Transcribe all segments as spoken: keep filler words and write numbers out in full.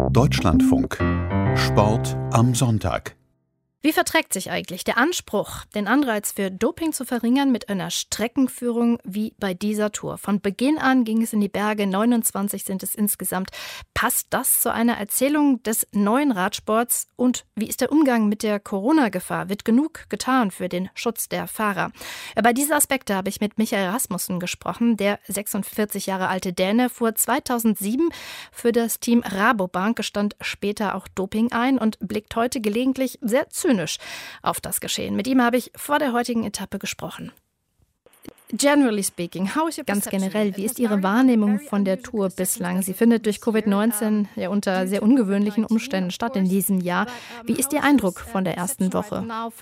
Deutschlandfunk. Sport am Sonntag. Wie verträgt sich eigentlich der Anspruch, den Anreiz für Doping zu verringern, mit einer Streckenführung wie bei dieser Tour? Von Beginn an ging es in die Berge, neunundzwanzig sind es insgesamt. Passt das zu einer Erzählung des neuen Radsports? Und wie ist der Umgang mit der Corona-Gefahr? Wird genug getan für den Schutz der Fahrer? Bei diesen Aspekten habe ich mit Michael Rasmussen gesprochen. Der sechsundvierzig Jahre alte Däne fuhr zweitausendsieben für das Team Rabobank, gestand später auch Doping ein und blickt heute gelegentlich sehr zynisch auf das Geschehen. Mit ihm habe ich vor der heutigen Etappe gesprochen. Generally speaking, how is your Ganz generell, wie ist Ihre Wahrnehmung von der Tour bislang? Sie findet durch Covid neunzehn ja unter sehr ungewöhnlichen Umständen statt in diesem Jahr. Wie ist Ihr Eindruck von der ersten Woche?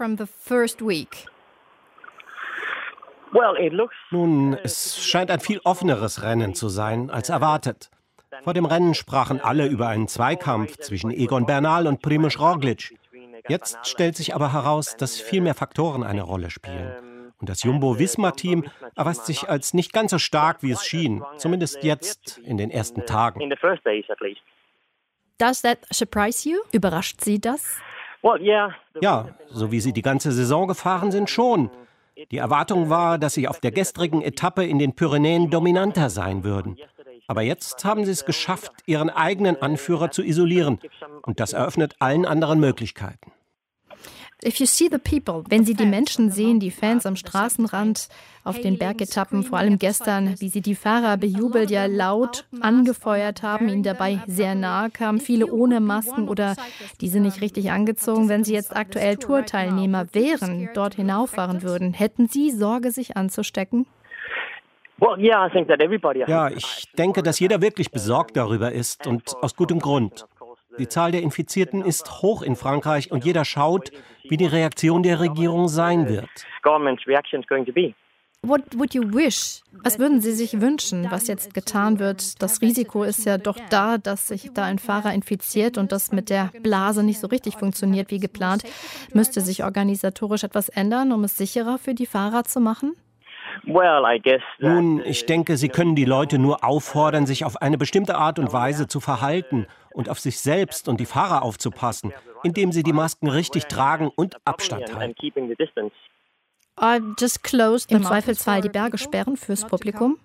Nun, es scheint ein viel offeneres Rennen zu sein als erwartet. Vor dem Rennen sprachen alle über einen Zweikampf zwischen Egon Bernal und Primož Roglič. Jetzt stellt sich aber heraus, dass viel mehr Faktoren eine Rolle spielen. Und das Jumbo-Visma-Team erweist sich als nicht ganz so stark, wie es schien. Zumindest jetzt, in den ersten Tagen. Does that surprise you? Überrascht Sie das? Ja, so wie sie die ganze Saison gefahren sind, schon. Die Erwartung war, dass sie auf der gestrigen Etappe in den Pyrenäen dominanter sein würden. Aber jetzt haben sie es geschafft, ihren eigenen Anführer zu isolieren. Und das eröffnet allen anderen Möglichkeiten. If you see the people, wenn Sie die Menschen sehen, die Fans am Straßenrand, auf den Bergetappen, vor allem gestern, wie sie die Fahrer bejubelt, ja laut angefeuert haben, ihnen dabei sehr nahe kamen, viele ohne Masken oder diese nicht richtig angezogen. Wenn Sie jetzt aktuell Tourteilnehmer wären, dort hinauffahren würden, hätten Sie Sorge, sich anzustecken? Ja, ich denke, dass jeder wirklich besorgt darüber ist und aus gutem Grund. Die Zahl der Infizierten ist hoch in Frankreich und jeder schaut, wie die Reaktion der Regierung sein wird. What would you wish? Was würden Sie sich wünschen, was jetzt getan wird? Das Risiko ist ja doch da, dass sich da ein Fahrer infiziert und das mit der Blase nicht so richtig funktioniert wie geplant. Müsste sich organisatorisch etwas ändern, um es sicherer für die Fahrer zu machen? Nun, ich denke, Sie können die Leute nur auffordern, sich auf eine bestimmte Art und Weise zu verhalten und auf sich selbst und die Fahrer aufzupassen, indem sie die Masken richtig tragen und Abstand halten. Uh, just close Im Zweifelsfall die Berge sperren fürs Publikum?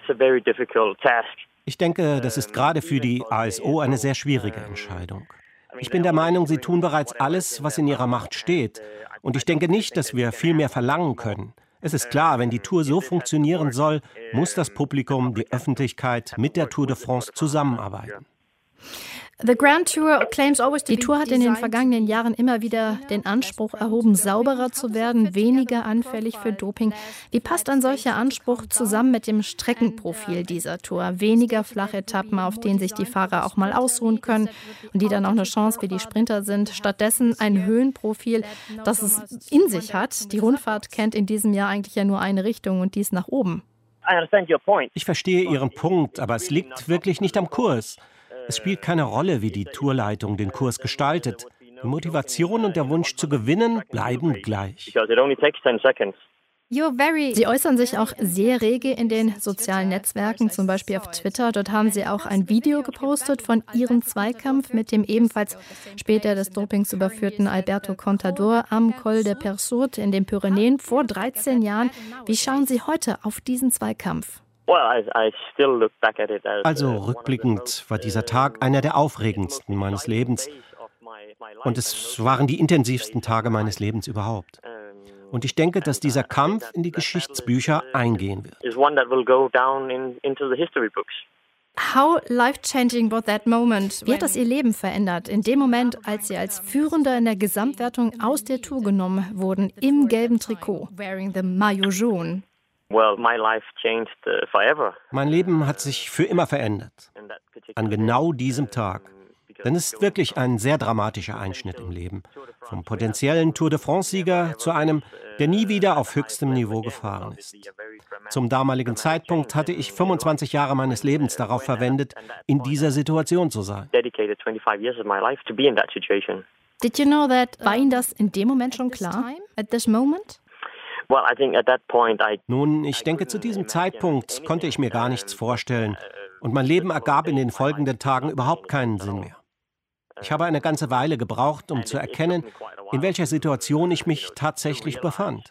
Ich denke, das ist gerade für die A S O eine sehr schwierige Entscheidung. Ich bin der Meinung, sie tun bereits alles, was in ihrer Macht steht. Und ich denke nicht, dass wir viel mehr verlangen können. Es ist klar, wenn die Tour so funktionieren soll, muss das Publikum, die Öffentlichkeit mit der Tour de France zusammenarbeiten. The Grand Tour claims always Die Tour hat in den vergangenen Jahren immer wieder den Anspruch erhoben, sauberer zu werden, weniger anfällig für Doping. Wie passt ein solcher Anspruch zusammen mit dem Streckenprofil dieser Tour? Weniger Flachetappen, auf denen sich die Fahrer auch mal ausruhen können und die dann auch eine Chance für die Sprinter sind. Stattdessen ein Höhenprofil, das es in sich hat. Die Rundfahrt kennt in diesem Jahr eigentlich ja nur eine Richtung und dies nach oben. Ich verstehe Ihren Punkt, aber es liegt wirklich nicht am Kurs. Es spielt keine Rolle, wie die Tourleitung den Kurs gestaltet. Die Motivation und der Wunsch zu gewinnen bleiben gleich. Sie äußern sich auch sehr rege in den sozialen Netzwerken, zum Beispiel auf Twitter. Dort haben Sie auch ein Video gepostet von Ihrem Zweikampf mit dem ebenfalls später des Dopings überführten Alberto Contador am Col de Persourt in den Pyrenäen vor dreizehn Jahren. Wie schauen Sie heute auf diesen Zweikampf? Also rückblickend war dieser Tag einer der aufregendsten meines Lebens. Und es waren die intensivsten Tage meines Lebens überhaupt. Und ich denke, dass dieser Kampf in die Geschichtsbücher eingehen wird. How life-changing was that moment? Wie hat das Ihr Leben verändert? In dem Moment, als Sie als Führender in der Gesamtwertung aus der Tour genommen wurden, im gelben Trikot, wearing the maillot jaune. Mein Leben hat sich für immer verändert. An genau diesem Tag. Denn es ist wirklich ein sehr dramatischer Einschnitt im Leben. Vom potenziellen Tour de France-Sieger zu einem, der nie wieder auf höchstem Niveau gefahren ist. Zum damaligen Zeitpunkt hatte ich fünfundzwanzig Jahre meines Lebens darauf verwendet, in dieser Situation zu sein. Did you know that? War Ihnen das in dem Moment schon klar? At this moment? Nun, ich denke, zu diesem Zeitpunkt konnte ich mir gar nichts vorstellen. Und mein Leben ergab in den folgenden Tagen überhaupt keinen Sinn mehr. Ich habe eine ganze Weile gebraucht, um zu erkennen, in welcher Situation ich mich tatsächlich befand.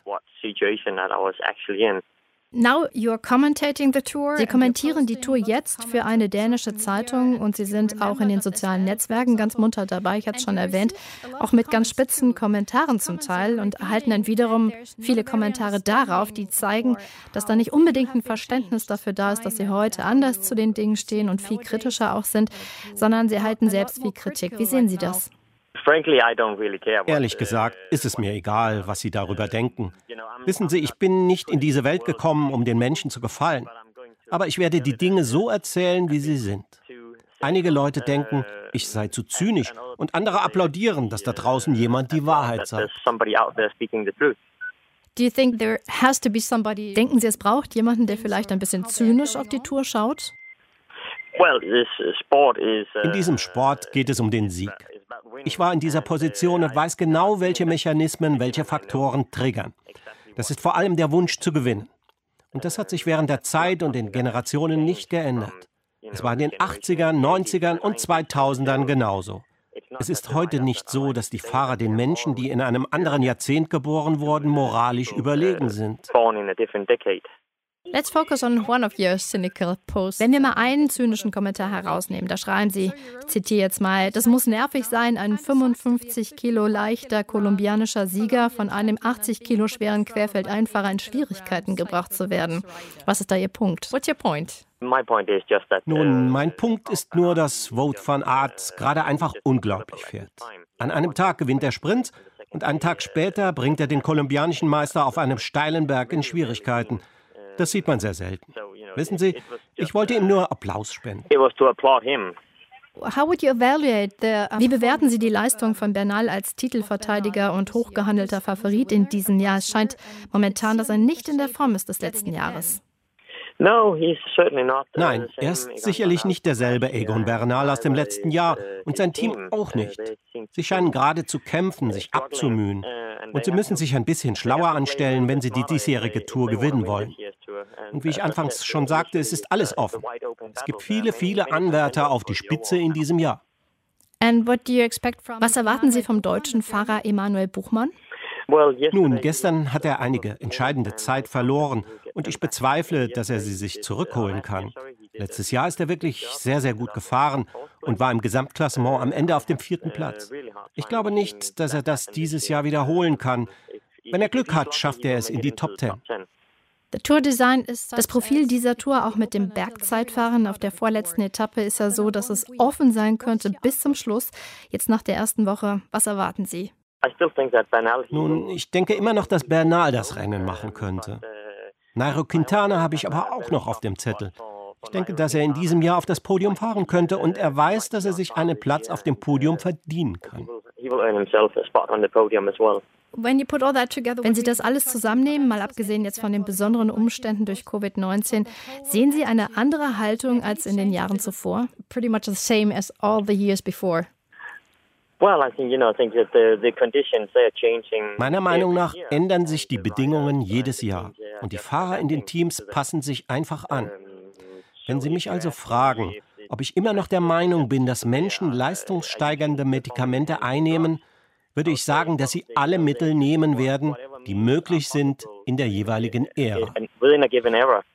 Now you're commentating the tour. Sie kommentieren die Tour jetzt für eine dänische Zeitung und Sie sind auch in den sozialen Netzwerken ganz munter dabei, ich hatte es schon erwähnt, auch mit ganz spitzen Kommentaren zum Teil und erhalten dann wiederum viele Kommentare darauf, die zeigen, dass da nicht unbedingt ein Verständnis dafür da ist, dass Sie heute anders zu den Dingen stehen und viel kritischer auch sind, sondern Sie erhalten selbst viel Kritik. Wie sehen Sie das? Ehrlich gesagt ist es mir egal, was Sie darüber denken. Wissen Sie, ich bin nicht in diese Welt gekommen, um den Menschen zu gefallen. Aber ich werde die Dinge so erzählen, wie sie sind. Einige Leute denken, ich sei zu zynisch und andere applaudieren, dass da draußen jemand die Wahrheit sagt. Do you think there has to be somebody? Denken Sie, es braucht jemanden, der vielleicht ein bisschen zynisch auf die Tour schaut? In diesem Sport geht es um den Sieg. Ich war in dieser Position und weiß genau, welche Mechanismen, welche Faktoren triggern. Das ist vor allem der Wunsch zu gewinnen. Und das hat sich während der Zeit und den Generationen nicht geändert. Es war in den achtzigern, neunzigern und zweitausendern genauso. Es ist heute nicht so, dass die Fahrer den Menschen, die in einem anderen Jahrzehnt geboren wurden, moralisch überlegen sind. Let's focus on one of your cynical posts. Wenn wir mal einen zynischen Kommentar herausnehmen, da schreiben Sie, ich zitiere jetzt mal, das muss nervig sein, ein fünfundfünfzig Kilo leichter kolumbianischer Sieger von einem achtzig Kilo schweren Querfeldeinfahrer in Schwierigkeiten gebracht zu werden. Was ist da Ihr Punkt? What's your point? Nun, mein Punkt ist nur, dass Wout van Aert gerade einfach unglaublich fährt. An einem Tag gewinnt er Sprint und einen Tag später bringt er den kolumbianischen Meister auf einem steilen Berg in Schwierigkeiten. Das sieht man sehr selten. Wissen Sie, ich wollte ihm nur Applaus spenden. How would you evaluate the, um, Wie bewerten Sie die Leistung von Bernal als Titelverteidiger und hochgehandelter Favorit in diesem Jahr? Es scheint momentan, dass er nicht in der Form ist des letzten Jahres. Nein, er ist sicherlich nicht derselbe Egon Bernal aus dem letzten Jahr und sein Team auch nicht. Sie scheinen gerade zu kämpfen, sich abzumühen. Und sie müssen sich ein bisschen schlauer anstellen, wenn sie die diesjährige Tour gewinnen wollen. Und wie ich anfangs schon sagte, es ist alles offen. Es gibt viele, viele Anwärter auf die Spitze in diesem Jahr. And what do you expect from Was erwarten Sie vom deutschen Fahrer Emanuel Buchmann? Nun, gestern hat er einige entscheidende Zeit verloren und ich bezweifle, dass er sie sich zurückholen kann. Letztes Jahr ist er wirklich sehr, sehr gut gefahren und war im Gesamtklassement am Ende auf dem vierten Platz. Ich glaube nicht, dass er das dieses Jahr wiederholen kann. Wenn er Glück hat, schafft er es in die Top Ten. Das Tourdesign ist das Profil dieser Tour, auch mit dem Bergzeitfahren auf der vorletzten Etappe, ist ja so, dass es offen sein könnte bis zum Schluss. Jetzt nach der ersten Woche, was erwarten Sie? Nun, ich denke immer noch, dass Bernal das Rennen machen könnte. Nairo Quintana habe ich aber auch noch auf dem Zettel. Ich denke, dass er in diesem Jahr auf das Podium fahren könnte und er weiß, dass er sich einen Platz auf dem Podium verdienen kann. Wenn Sie das alles zusammennehmen, mal abgesehen jetzt von den besonderen Umständen durch Covid neunzehn, sehen Sie eine andere Haltung als in den Jahren zuvor? Pretty much the same as all the years before. Meiner Meinung nach ändern sich die Bedingungen jedes Jahr und die Fahrer in den Teams passen sich einfach an. Wenn Sie mich also fragen, ob ich immer noch der Meinung bin, dass Menschen leistungssteigernde Medikamente einnehmen, würde ich sagen, dass sie alle Mittel nehmen werden, die möglich sind in der jeweiligen Ära.